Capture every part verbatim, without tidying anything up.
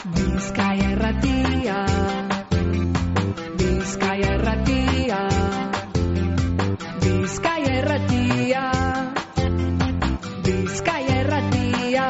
Bizkaia Irratia, Bizkaia Irratia, Bizkaia Irratia, Bizkaia Irratia.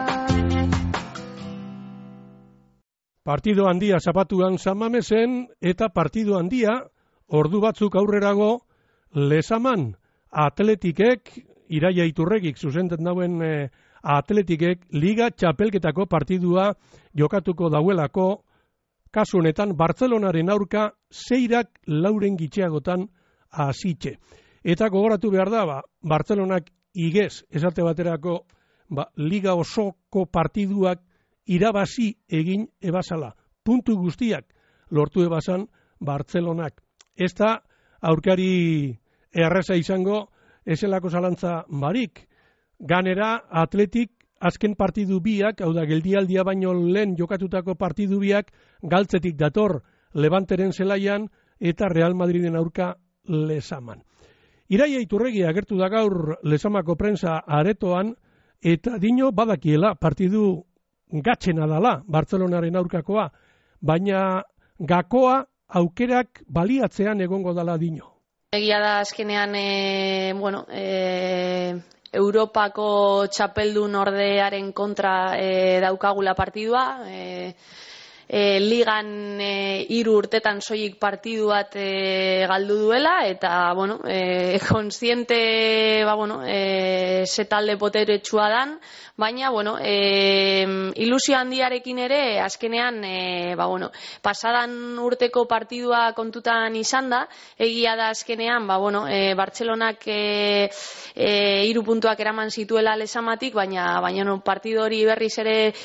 Partido handia zapatuan San Mamesen eta partido handia ordu batzuk aurrerago Lezaman Atletikek, Iraia Iturregik zuzenten dauen eh, Atletikek Liga Txapelketako partidua jokatuko dauelako, kasu honetan Bartzelonaren aurka zeirak lauren gitxeagotan hasitxe. Eta gogoratu behar da, ba, Bartzelonak igez esate baterako ba, Liga osoko partiduak irabazi egin ebasala. Puntu guztiak lortu ebasan Bartzelonak. Ez da aurkari erreza izango ezelako zalantza barik. Ganera Atletik azken partidu biak, hau da geldialdia baino lehen jokatutako partidu biak, galtzetik dator Levanteren zelaian eta Real Madriden aurka Lezaman. Iraia Iturregi agertu da gaur Lezamako prensa aretoan eta dino badakiela partidu gatxena dala Bartzelonaren aurkakoa, baina gakoa aukerak baliatzean egongo dala dino. Egia da azkenean, e, bueno, e, Europako txapeldun ordearen kontra e, daukagula partidua, e, e, ligan e, hiru urtetan soilik partidu bat e, galdu duela, eta, bueno, e, konsiente, ba, bueno, e, ze talde poteretsua dan, baina, bueno, e, ilusio handiarekin ere, azkenean, e, ba, bueno, pasadan urteko partidua kontutan izan da, egia da azkenean, ba, bueno, e, Bartzelonak e, e, hiru puntuak eraman zituela Lezamatik, baina, baina no, partidu hori berriz ere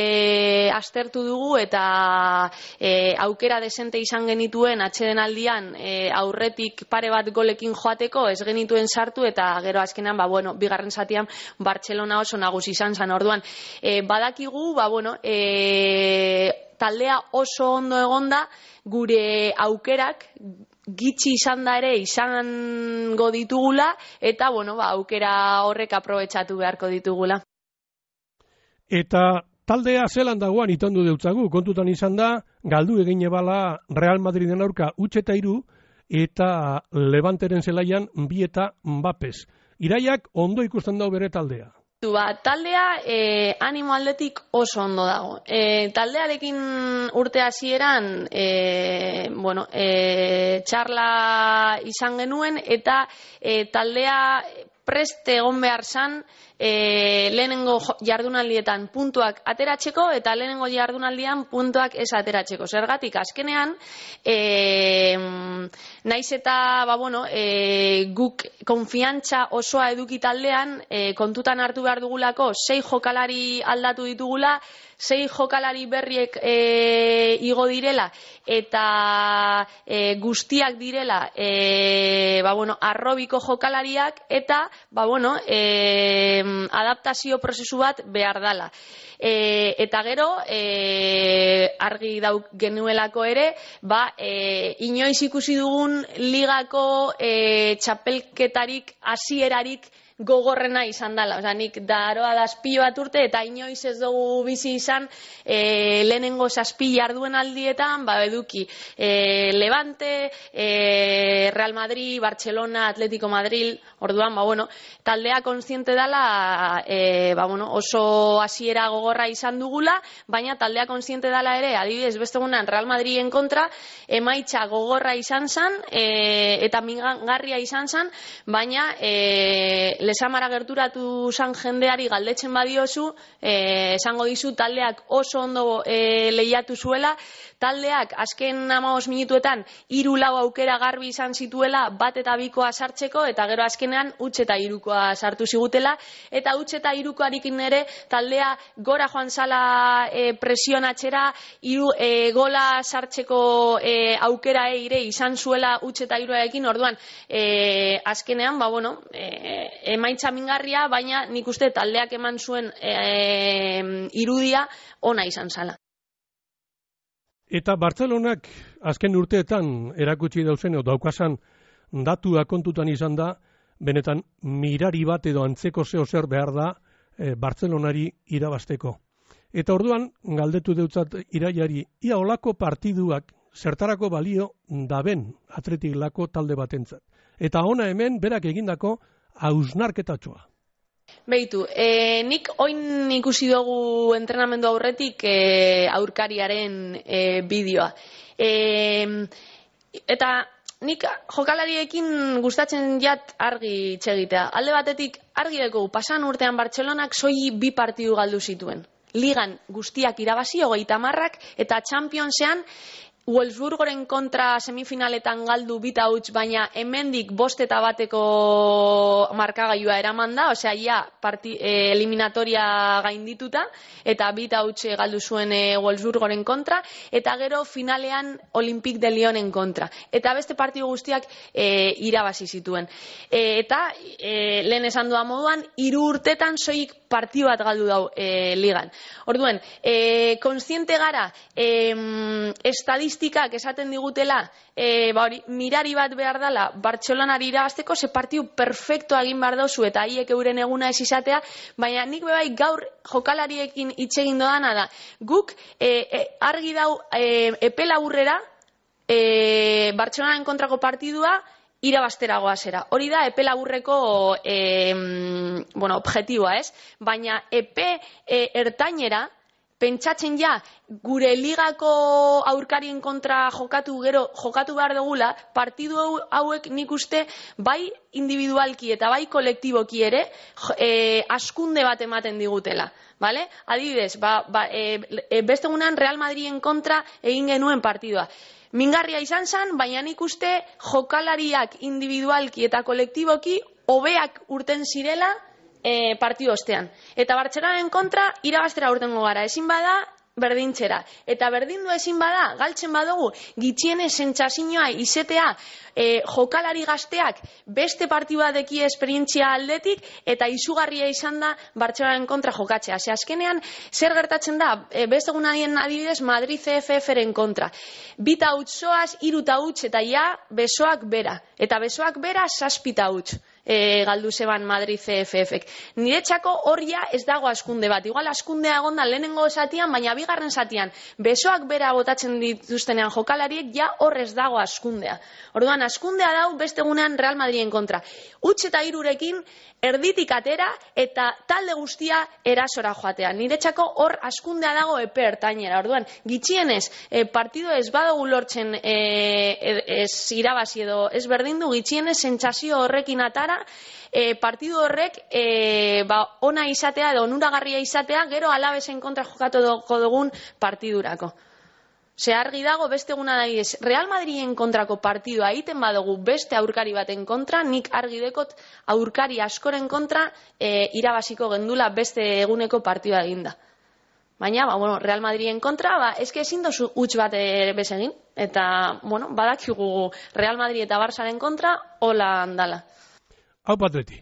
e, aztertu dugu, eta e, aukera desente izan genituen atsedenaldian e, aurretik pare bat golekin joateko, ez genituen sartu, eta gero azkenean, ba, bueno, bigarren zatian Bartzelona oso nagusi izan zan. Orduan, e, badakigu, ba, bueno, e, taldea oso ondo egonda, gure aukerak gitxi izan da ere izango ditugula, eta, bueno, ba, aukera horrek aprobetxatu beharko ditugula. Eta taldea zelan dagoan itondu deutzagu, kontutan izan da, galdu egin ebala Real Madriden aurka huts eta hiru, eta Levanteren zelaian bi eta Mbapez. Iraiak ondo ikusten dau bere taldea. Ba, taldea e, animo aldetik oso ondo dago. E, taldearekin urte hasieran e, bueno, e, txarla izan genuen, eta e, taldea preste egon behar zan e, lehenengo jardunaldietan puntuak ateratzeko, eta lehenengo jardunaldian puntuak ez ateratzeko. Zergatik, azkenean, e, naiz eta ba, bueno, e, guk konfiantza osoa eduki taldean, e, kontutan hartu behar dugulako, sei jokalari aldatu ditugula, sei jokalari berriek e, igo direla, eta e, guztiak direla e, ba, bueno, arrobiko jokalariak, eta ba, bueno, e, adaptazio prozesu bat behar dala. E, eta gero, e, argi dauk genuelako ere, ba, e, inoiz ikusi dugun ligako e, txapelketarik hasierarik gogorrena izan dela. Osa, nik daroa dazpilo bat urte, eta inoiz ez dugu bizi izan e, lehenengo zazpi jarduen aldietan, ba, eduki e, Levante, e, Real Madrid, Barcelona, Atletico Madrid, orduan, ba, bueno, taldea kontziente dela e, ba, bueno, oso hasiera gogorra izan dugula, baina taldea kontziente dela ere, adibidez, beste egunean Real Madriden kontra, emaitza gogorra izan zan, e, eta mingarria izan zan, baina e, Lezamara gerturatu zan jendeari galdetzen badiozu, eh, esango dizu taldeak oso ondo eh, lehiatu zuela, taldeak azken hamabost minutuetan hiru lau aukera garbi izan zituela, bat eta bikoa sartzeko, eta gero azkenean huts eta hirukoa sartu zigutela, eta huts eta hirukoarekin ere taldea gora joan zala e, presionatzera, hiru e, gola sartzeko e, aukera ere izan zuela huts eta hiruarekin. Orduan, e, azkenean, ba, bueno, e, emaitza mingarria, baina nik uste taldeak eman zuen e, irudia ona izan zala. Eta Bartzelonak azken urteetan erakutsi dauzen edo daukasan datua kontutan izan da, benetan mirari bat edo antzeko zeo zer behar da e, Bartzelonari irabasteko. Eta orduan, galdetu deutzat Iraiari, ia olako partiduak zertarako balio daben Atletik lako talde batentzat. Eta ona hemen, berak egindako hausnarketatxoa. Beitu, e, nik oin ikusi dugu entrenamendu aurretik e, aurkariaren e, bideoa. E, eta nik jokalariekin gustatzen jat argi txegitea. Alde batetik argi dugu, pasan urtean Bartzelonak soi bi partidu galdu zituen. Ligan guztiak irabazi, hogeita hamarrak, eta Championsean Wolfsburgoren kontra semifinaletan galdu bita huts, baina hemendik bost eta bateko markagailua eraman da, osea, ja, parti, e, eliminatoria gaindituta, eta bita huts galdu zuen e, Wolfsburgoren kontra, eta gero finalean Olympique de Lyonen kontra. Eta beste partidu guztiak e, irabazi zituen. E, eta, e, lehen esan duan moduan, hiru urtetan soik partidu bat galdu dau e, ligan. Orduen, e, konstiente gara, e, estadistikak esaten digutela, e, ba hori, mirari bat behar dela Bartzelonari irabazteko, ze partidu perfecto egin behar dauzu eta haiek euren eguna ez izatea, baina nik bebai gaur jokalariekin hitz egin dodana da. Guk e, e, argi dau e, epe laburrera e, Bartzelonaren kontrako partidua irabazteragoa zera. Hori da epe laburreko e, bueno, objetiboa, ez? Baina epe e, ertainera pentsatzen ja, gure ligako aurkarien kontra jokatu gero, jokatu behar dugula, partidu hauek nik uste bai individualki eta bai kolektiboki ere e, askunde bat ematen digutela. Vale? Adibidez, ba, ba, e, e, beste egunean Real Madriden kontra egin genuen partidua. Mingarria izan zen, baina nik uste jokalariak individualki eta kolektiboki hobeak urten zirela e, partidu ostean. Eta Bartzelonaren kontra irabaztera urtengo gara. Ezin bada, berdintxera. Eta berdindu ezin bada, galtzen badugu, gitxiene sentsazioa izetea e, jokalari gazteak beste partidua deki esperientzia aldetik eta izugarria izan da Bartzelonaren kontra jokatzea. Ze azkenean, zer gertatzen da, e, beste egunadien adibidez Madrid C F F-ren kontra. Bita utzoaz, iruta utz eta ja besoak bera. Eta besoak bera saspita utz. E, galdu zeban Madrid C F F-ek. Niretzako horria ez dago askunde bat. Igual askundea egon da lehenengo zatian, baina bigarren zatian besoak bera botatzen dituztenean jokalariek, ja horrez dago askundea. Orduan, askundea dau beste egunean Real Madriden kontra. Huts eta hirurekin erditik atera eta talde guztia erasora joatea. Niretzako hor askundea dago epe ertainera. Orduan, gitxienez, e, partidu ez badugu lortzen e, ez irabazi edo ez berdindu, gitxienez sentsazio horrekin atara, e, partidu horrek e, ba, ona izatea edo onuragarria izatea, gero Alavesen kontra jokatu dugun partidurako. Ze argi dago beste eguna da ez, Real Madriden kontrako partidua egiten badugu beste aurkari baten kontra, nik argi dekot aurkari askoren kontra e, irabaziko gendula beste eguneko partidua eginda. Baina, ba, bueno, Real Madriden kontra, ba, eske ezin dozu huts bat ere bezegin, eta, bueno, badakigu Real Madrid eta Barçaren kontra, hola andala. Hau Atleti.